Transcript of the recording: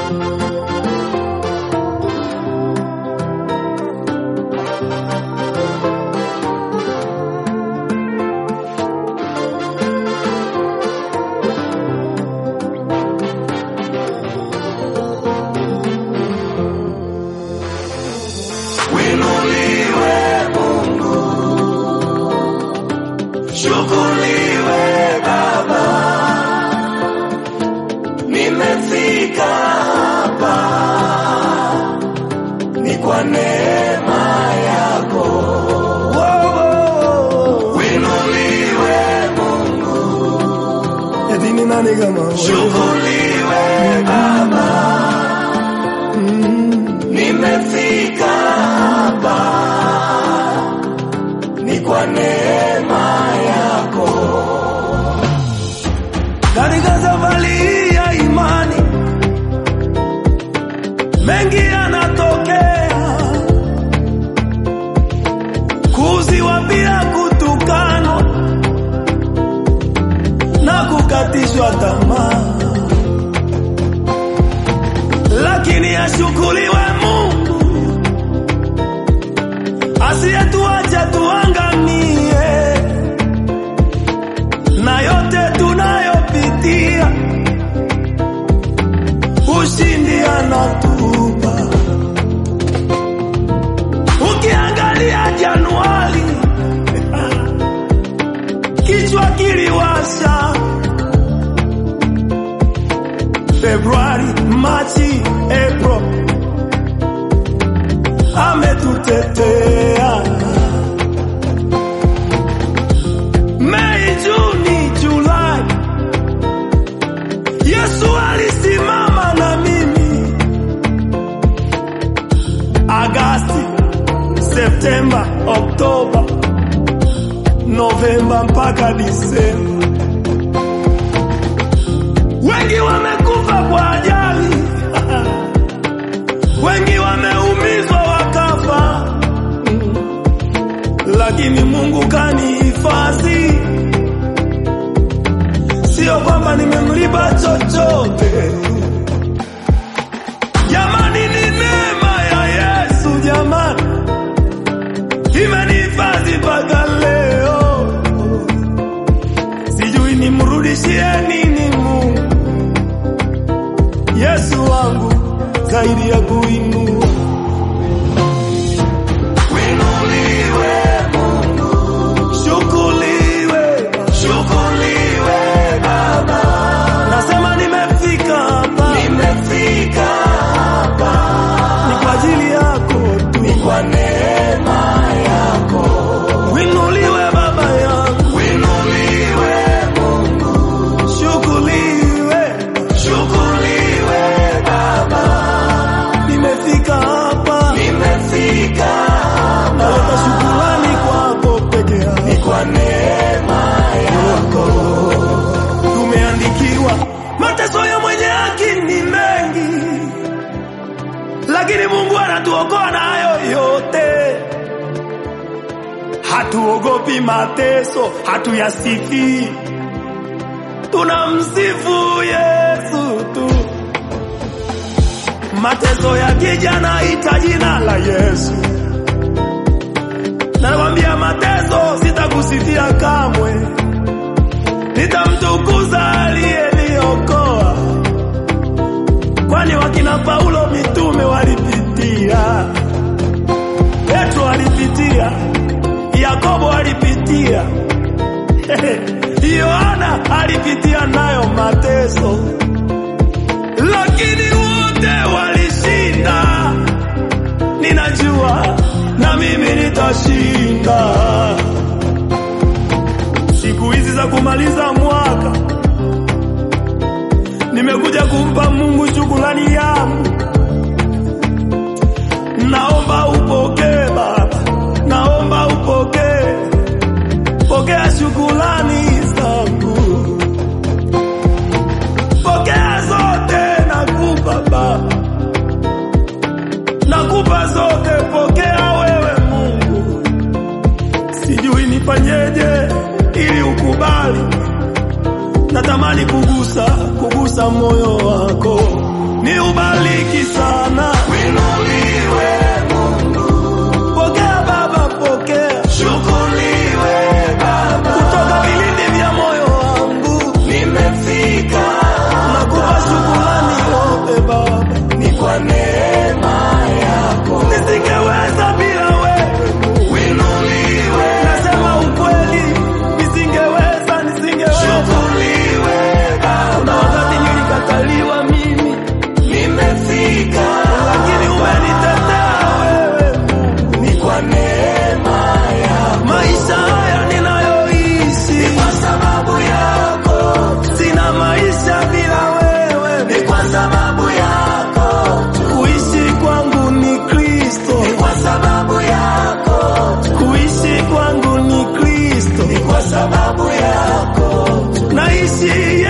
Shukuriwe Baba, nimefika hapa, ni kwa neema yako. Winuliwe Mungu, Edini nani kama wewe? shukuriwe Baba, nimefika hapa, ni kwa neema yako. Katika safari ya imani mengi yanatokea, kuuziwa bila kutukanwa na kukatishwa tamaa, lakini ashukuriwe Mungu asiyetuacha tuangamie, na yote tunayopitia ushindi anatupa. Ukiangalia Januari kichwa kiliwasha, Februari, Machi, April ametutetea. Mei, Juni, Julai Yesu alisimama na mimi. Agasti, Septemba, Oktoba, Novemba mpaka Disemba. Wengi wamekufa kwa ajali, wengi wameumizwa wakafa, lakini Mungu kanihifadhi. Sio kwamba nimemlipa chochote, jamani, ni neema ya Yesu jamani, imenihifadhi mpaka leo. Sijui nimrudishie nini Mungu. Yesu wangu zaidi ya kuinua. Winuliwe Mungu, Shukuriwe, shukuriwe Baba, nasema nimefika hapa, nimefika hapa, ni kwa ajili yako tu, ni kwa neema yako. winuliwe Baba yangu, Winuliwe Mungu, shukuriwe, shukuriwe Baba, nimefika hapa, nimefika hapa, naleta shukrani kwako peke ni yako. kwa neema yako. Tumeandikiwa mateso ya mwenye haki ni mengi, lakini Mungu anatuokoa na hayo yote. Hatuogopi mateso, hatuyasifi, tunamsifu Yesu tu. Mateso yakija naita jina la Yesu, nakwambia mateso sitakusifia kamwe, nitamtukuza aliyeniokoa, kwani wakina Paulo mitume walipitia, Petro alipitia, Yakobo alipitia, Yohana alipitia nayo mateso, lakini wote walishinda. Ninajua na mimi nitashinda. Siku hizi za kumaliza mwaka nimekuja kumpa Mungu shukrani yangu. Naomba upokee Baba, naomba upokee, pokea shukrani zangu, pokea zote nakupa Baba, nakupa zote, pokea wewe Mungu. Sijui nifanyeje ili ukubali, natamani kugusa moyo wako, ni ubali kubariki sana. Winuliwe Mungu. Pokea Baba, pokea. Shukuriwe Baba. Kutoka vilindi vya moyo wangu Nimefika nakupa shukrani yote Baba. ni kwa neema yako. Nisingeweza bila wewe. Winuliwe. Nasema ukweli, nisingeweza. Shukuriwe Kuna Baba. wakati nilikataliwa mimi, Nimefika lakini umenitetea wewe. ni kwa neema yako. Maisha haya ninayoishi Kwa sababu yako. sina maisha bila wewe. Ni kwa sababu yako. Kuishi kwangu ni Kristo, Kwa sababu yako. kuishi kwangu ni Kristo. Kwa sababu yako. Naishi